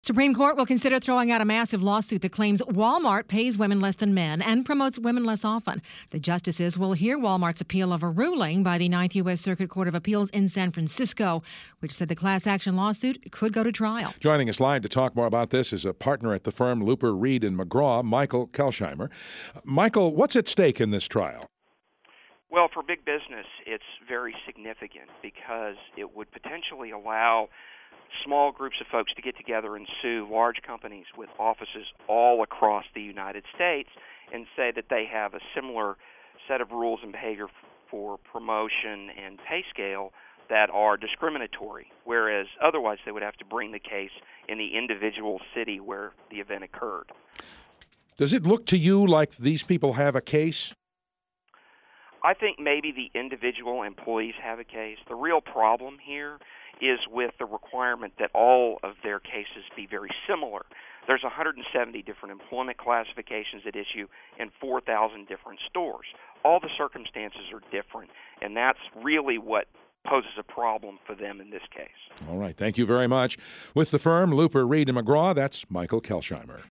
Supreme Court will consider throwing out a massive lawsuit that claims Walmart pays women less than men and promotes women less often. The justices will hear Walmart's appeal of a ruling by the Ninth U.S. Circuit Court of Appeals in San Francisco, which said the class action lawsuit could go to trial. Joining us live to talk more about this is a partner at the firm Looper, Reed & McGraw, Michael Kelsheimer. Michael, what's at stake in this trial? Well, for big business, it's very significant because it would potentially allow small groups of folks to get together and sue large companies with offices all across the United States and say that they have a similar set of rules and behavior for promotion and pay scale that are discriminatory, whereas otherwise they would have to bring the case in the individual city where the event occurred. Does it look to you like these people have a case? I think maybe the individual employees have a case. The real problem here is with the requirement that all of their cases be very similar. There's 170 different employment classifications at issue in 4,000 different stores. All the circumstances are different, and that's really what poses a problem for them in this case. All right. Thank you very much. With the firm Looper, Reed & McGraw, that's Michael Kelsheimer.